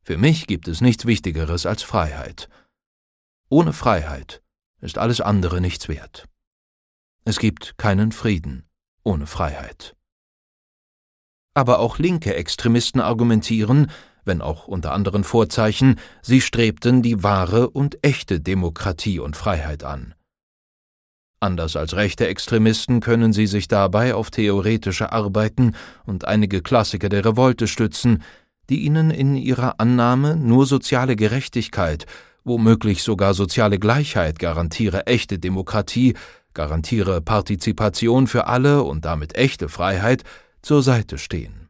Für mich gibt es nichts Wichtigeres als Freiheit. Ohne Freiheit ist alles andere nichts wert. Es gibt keinen Frieden ohne Freiheit. Aber auch linke Extremisten argumentieren, wenn auch unter anderen Vorzeichen, sie strebten die wahre und echte Demokratie und Freiheit an. Anders als rechte Extremisten können sie sich dabei auf theoretische Arbeiten und einige Klassiker der Revolte stützen, die ihnen in ihrer Annahme, nur soziale Gerechtigkeit, womöglich sogar soziale Gleichheit garantiere echte Demokratie, garantiere Partizipation für alle und damit echte Freiheit, zur Seite stehen.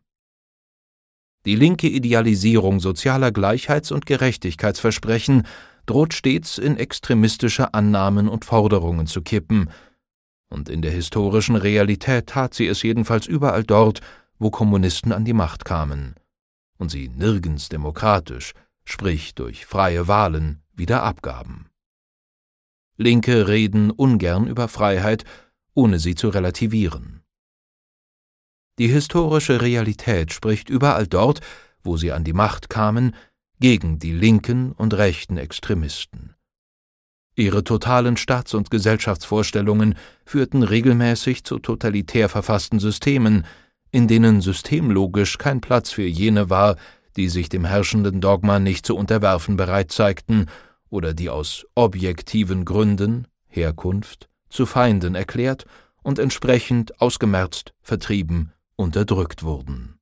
Die linke Idealisierung sozialer Gleichheits- und Gerechtigkeitsversprechen droht stets in extremistische Annahmen und Forderungen zu kippen, und in der historischen Realität tat sie es jedenfalls überall dort, wo Kommunisten an die Macht kamen und sie nirgends demokratisch, sprich durch freie Wahlen, wieder abgaben. Linke reden ungern über Freiheit, ohne sie zu relativieren. Die historische Realität spricht überall dort, wo sie an die Macht kamen, gegen die linken und rechten Extremisten. Ihre totalen Staats- und Gesellschaftsvorstellungen führten regelmäßig zu totalitär verfassten Systemen, in denen systemlogisch kein Platz für jene war, die sich dem herrschenden Dogma nicht zu unterwerfen bereit zeigten oder die aus objektiven Gründen, Herkunft, zu Feinden erklärt und entsprechend ausgemerzt, vertrieben, unterdrückt wurden.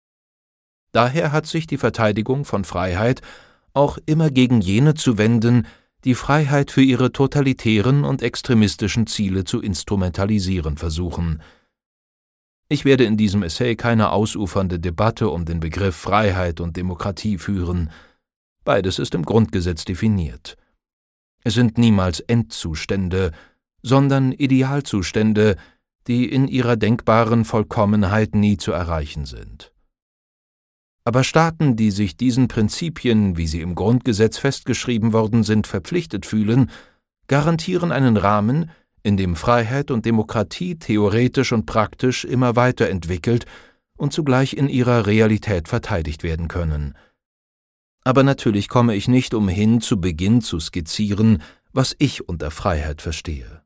Daher hat sich die Verteidigung von Freiheit auch immer gegen jene zu wenden, die Freiheit für ihre totalitären und extremistischen Ziele zu instrumentalisieren versuchen. Ich werde in diesem Essay keine ausufernde Debatte um den Begriff Freiheit und Demokratie führen. Beides ist im Grundgesetz definiert. Es sind niemals Endzustände, sondern Idealzustände, die in ihrer denkbaren Vollkommenheit nie zu erreichen sind. Aber Staaten, die sich diesen Prinzipien, wie sie im Grundgesetz festgeschrieben worden sind, verpflichtet fühlen, garantieren einen Rahmen, in dem Freiheit und Demokratie theoretisch und praktisch immer weiterentwickelt und zugleich in ihrer Realität verteidigt werden können. Aber natürlich komme ich nicht umhin, zu Beginn zu skizzieren, was ich unter Freiheit verstehe.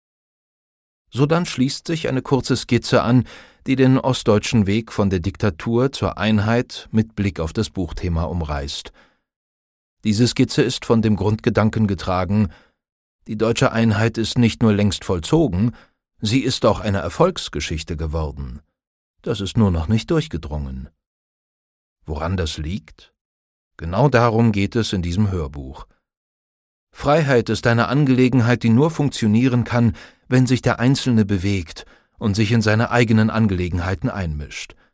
Sodann schließt sich eine kurze Skizze an, die den ostdeutschen Weg von der Diktatur zur Einheit mit Blick auf das Buchthema umreißt. Diese Skizze ist von dem Grundgedanken getragen: Die deutsche Einheit ist nicht nur längst vollzogen, sie ist auch eine Erfolgsgeschichte geworden. Das ist nur noch nicht durchgedrungen. Woran das liegt? Genau darum geht es in diesem Hörbuch. Freiheit ist eine Angelegenheit, die nur funktionieren kann, wenn sich der Einzelne bewegt und sich in seine eigenen Angelegenheiten einmischt.